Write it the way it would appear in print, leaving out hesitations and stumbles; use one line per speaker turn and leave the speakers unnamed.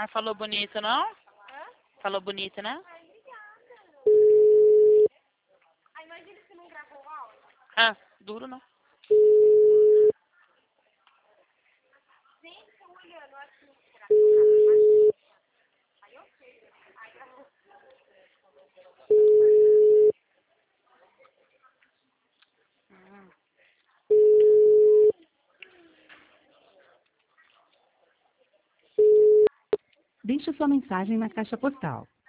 Mas falou bonito, não? Falou bonito, né?
Ai, imagina se não gravou o áudio.
Ah, duro não.
Gente, tô olhando aqui. Será que eu gravei? Aí eu sei. Aí gravou.
Deixe sua mensagem na caixa postal.